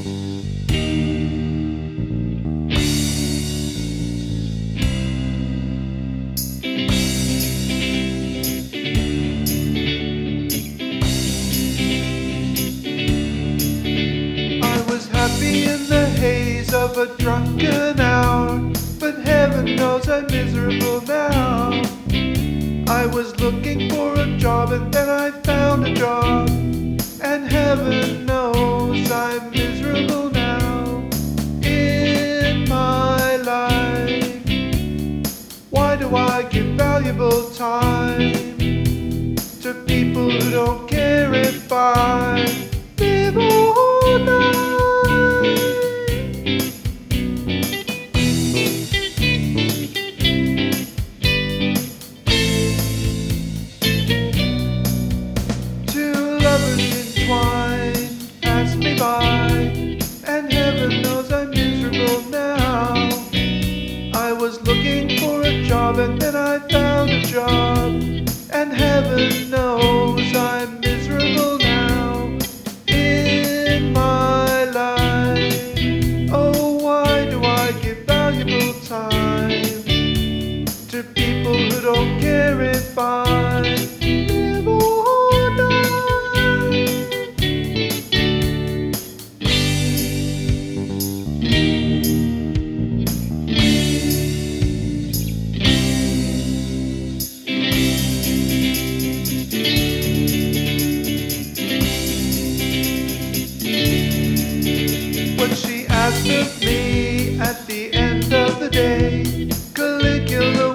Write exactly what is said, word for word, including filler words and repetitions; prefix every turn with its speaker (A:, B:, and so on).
A: Happy in the haze of a drunken hour, but heaven knows I'm miserable now. I was looking for a job and then I found a job, and heaven knows I'm miserable now. In my life, why do I give valuable time to people who don't care if I live all night? Pass me by, and heaven knows I'm miserable now. I was looking for a job and then I found a job, and heaven knows I'm miserable now. In my life, oh, why do I give valuable time to people who don't care if I live or die? What she asked of me at the end of the day, Caligula